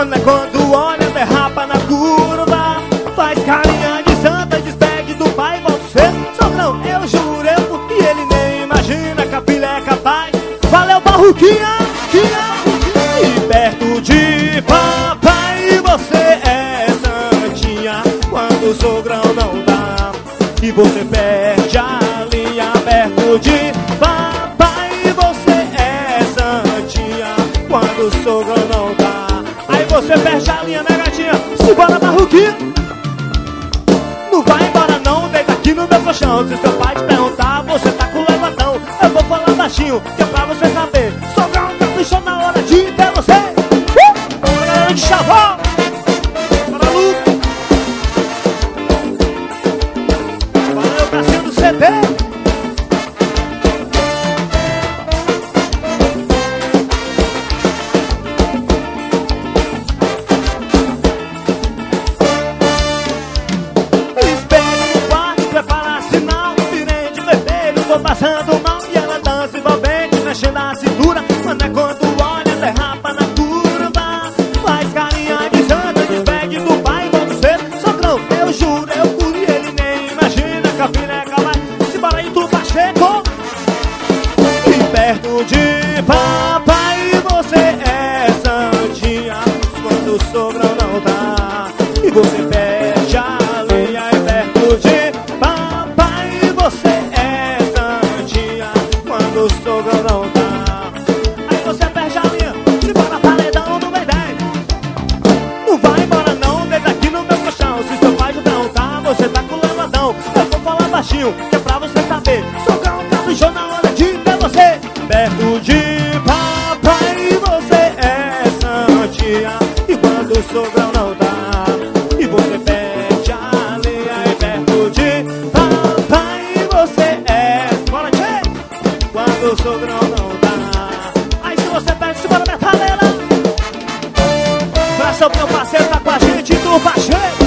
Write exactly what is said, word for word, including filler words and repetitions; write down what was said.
Mano, é quando olha, derrapa na curva. Faz carinha de santa, despegue do pai, volta cedo. Sogrão, eu juro, eu e ele nem imagina que a filha é capaz. Valeu, Barruquinha, e perto de papai você é santinha. Quando o sogrão não dá e você perde a linha. Perto de papai você é santinha. Quando o sogrão não dá, aí você perde a linha, né, gatinha? Simbora, Barruquinha. Não vai embora não, deita aqui no meu colchão. Se seu pai te perguntar, você tá com levantão. Eu vou falar baixinho, que é pra você saber. Sogrão caprichou na hora de ter você. uh! Grande chavão. Bora, Lu. Valeu, Brasil do C D. Passando mal e ela dança envolvente, mexendo a cintura. Mano, é quando olha, derrapa na curva. Faz carinha de santa, despegue do pai, volta cedo. Sogrão, eu juro, eu curo e ele nem imagina que a filha é capaz. Simbora aí, tu Pacheco. E perto de papai você é santinha. Quando o sogrão não dá e você perde a linha. E perto de papai você é o sogrão não dá, aí você perde a linha. Simbora, paredão do bem dez. Não vai embora não, deita aqui no meu colchão. Se seu pai te perguntar, você tá com levantão. Eu vou falar baixinho, que é pra você saber. Sogrão caprichou na hora de ter você. Perto de papai você é santinha. E quando o sogrão não dá e você perde a linha. E perto de papai você é. Bora, gente! Quando o sogrão não dá, aí se você perde, simbora, metaleira. Abração pro meu parceiro, tá com a gente, do Pacheco.